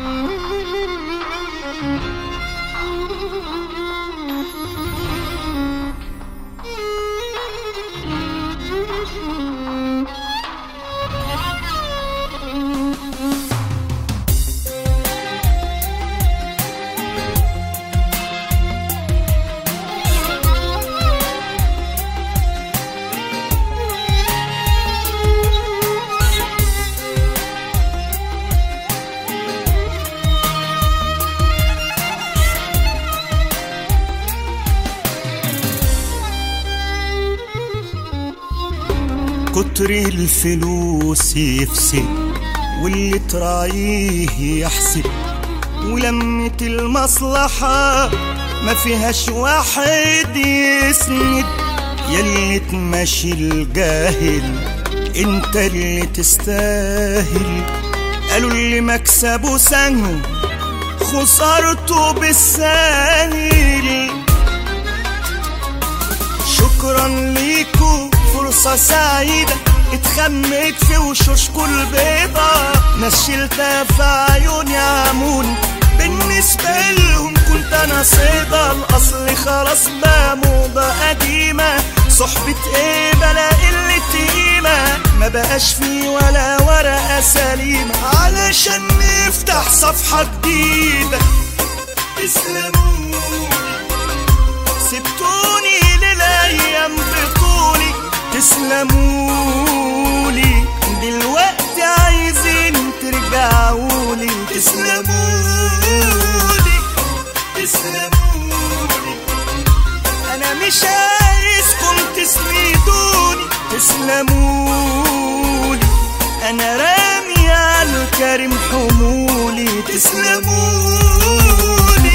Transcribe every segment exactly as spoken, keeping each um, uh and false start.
كتر الفلوس يفسد واللي تراعيه يحسد، ولمة المصلحة ما فيهاش واحد يسند. ياللي تمشي الجاهل انت اللي تستاهل. قالوا اللي مكسبه سهل خسارته بالساهل. شكرا ليكو فرصة سعيدة اتخمت في وشوشكو البيضة. ناس شلتها في عيوني عموني بالنسبة لهم كنت انا صيدة. الاصل خلاص بقى موضة قديمة. صحبة ايه بلا قلة قيمة، ما بقاش فيه ولا ورقة سليمة علشان نفتح صفحة جديدة. تسلموني سبتوني للأيام بطولي. تسلمولي دلوقتي عايزين ترجعولي. تسلمولي تسلمولي أنا مش عايزكم تسندوني. تسلمولي أنا رامي على الكريم حمولي. تسلمولي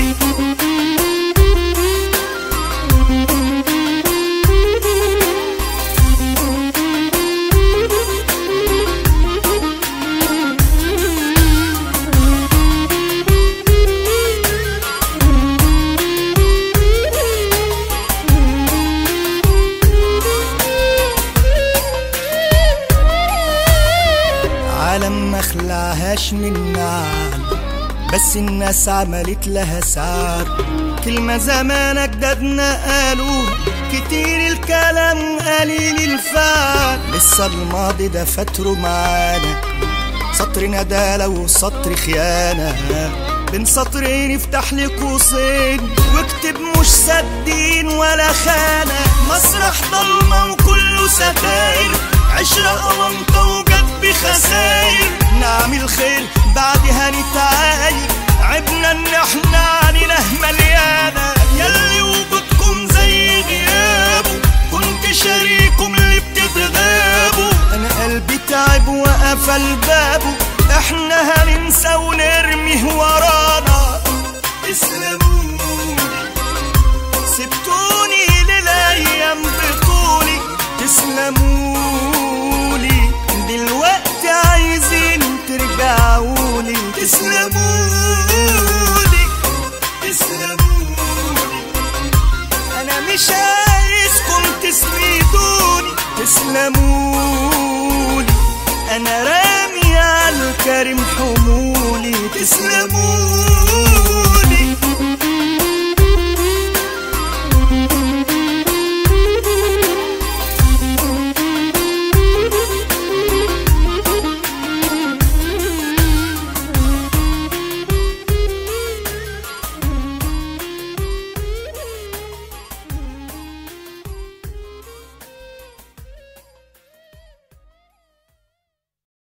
عالم ما خلعهاش من نعم، بس الناس عملت لها سعر. كلمة زمان أجدادنا قالوها كتير الكلام قليل الفعل. لسه الماضي ده فاتره معانا، سطر ندالة وسطر خيانة. بين سطرين افتح لي قوسين واكتب مش سدين ولا خانة. مسرح ضلمة وكله ستاير، عشرة قوانطة وجد بخساير. نعمل خير بعدها نتعاير، عبنا ان احنا علينا مليانة. ياللي وجودكم زي غيابه كنت شريكم اللي بتتغابوا. انا قلبي تعب وقفل بابه، احنا هننسى ونرميه ورانا. تسلموني سبتوني للأيام بطولي. تسلمولي دلوقتي عايزين ترجعولي. تسلمولي تسلمولي أنا مش عايزكم تسندوني. تسلمولي أنا رامي على الكريم حمولي. تسلمولي